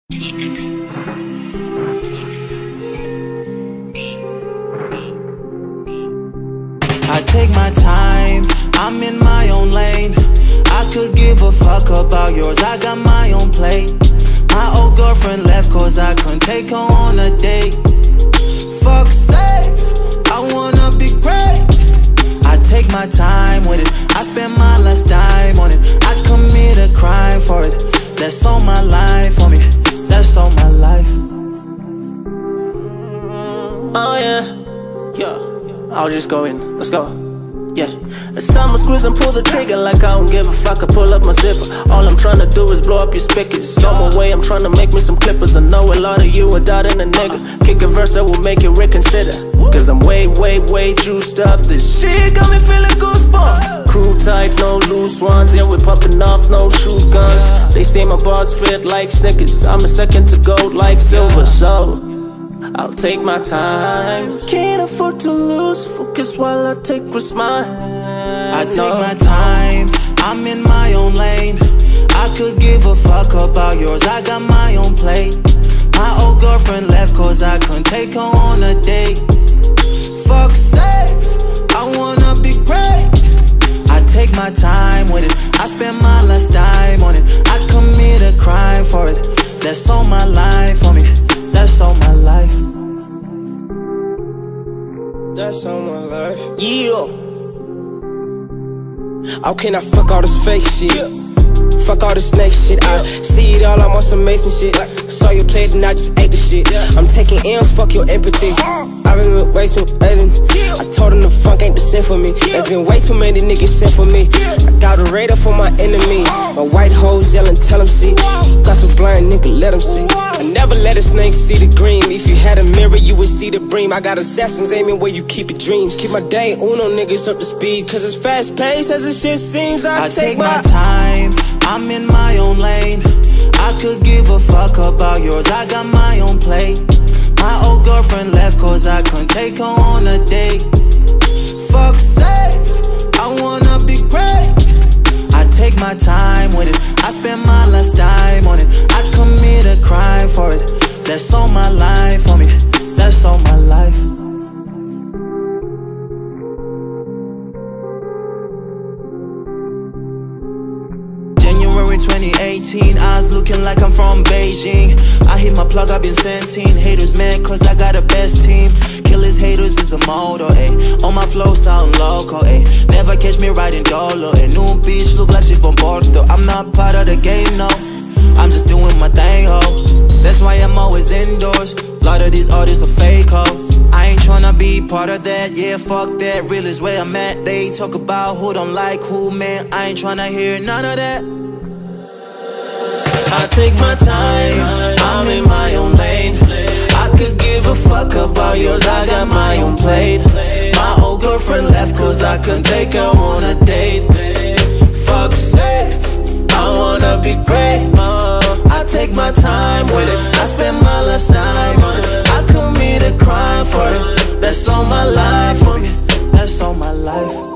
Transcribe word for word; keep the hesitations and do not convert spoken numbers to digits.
T X I take my time, I'm in my own lane. I could give a fuck about yours, I got my own plate. My old girlfriend left cause I couldn't take her on a date. Fuck safe, I wanna be great. I take my time with it, I spend my last dime on it. I commit a crime for it, that's all my life for me. That's all my life. Oh yeah, yeah, I'll just go in, let's go. Yeah, it's time to squeeze and pull the trigger like I don't give a fuck. I pull up my zipper. All I'm trying to do is blow up your speakers. On my way, I'm trying to make me some clippers. I know a lot of you are doubting a nigga. Kick a verse that will make you reconsider. Cause I'm way, way, way juiced up. This shit got me feeling goosebumps. Crew tight, no loose ones. Yeah, we popping off, no shoot guns. They say my bars fit like Snickers. I'm a second to gold like silver, so I'll take my time. Can't afford to lose focus while I take what's mine. I take my time, I'm in my own lane. I could give a fuck about yours, I got my own plate. My old girlfriend left cause I couldn't take her on a date. Fuck safe, I wanna be great. I take my time with it, I spend my last dime on it. I commit a crime for it, that's all my life for me. That's all my life. That's all my life. Yeah. How can I fuck all this fake shit? Fuck all this snake shit. I see it all, I'm on some Mason shit. Saw you play it and I just ate the shit. I'm taking M's, fuck your empathy. I've been wasting with Ellen. I told him the funk ain't the sin for me. There's been way too many niggas sent for me. I got a radar for my enemies. My white hoes yelling, tell them see. Got some blind nigga, let them see. I never let a snake see the green. If you had a mirror, you would see the bream. I got assassins aiming where you keep your dreams. Keep my day uno niggas up to speed. Cause it's fast paced as this shit seems. I, I take, take my time, I'm in my own lane. I could give a fuck about yours, I got my own plate. My old girlfriend left cause I couldn't take her on a date. Fuck safe, I wanna be great. I take my time with it, I spend my last dime on it. I commit a crime for it, that's all my life for me. That's all my life. January twenty eighteen, eyes looking like I'm from Beijing. I hit my plug, I've been sending haters mad cause I got the best team. Killers, haters is a motto, ayy. On my flow sound local, ayy. Never catch me riding dolo, ayy. New bitch look like she from Porto. I'm not part of the game, no. I'm just doing my thing, ho. That's why I'm always indoors. Lot of these artists are fake, ho. I ain't tryna be part of that, yeah, fuck that. Real is where I'm at. They talk about who don't like who, man. I ain't tryna hear none of that. I take my time, I'm in my own lane. I could give a fuck about yours, I got my own plate. My old girlfriend left cause I couldn't take her on a date. Fuck safe, I wanna be great. I take my time with it, I spend my last time on it. I commit a crime for it, that's all my life for me. That's all my life.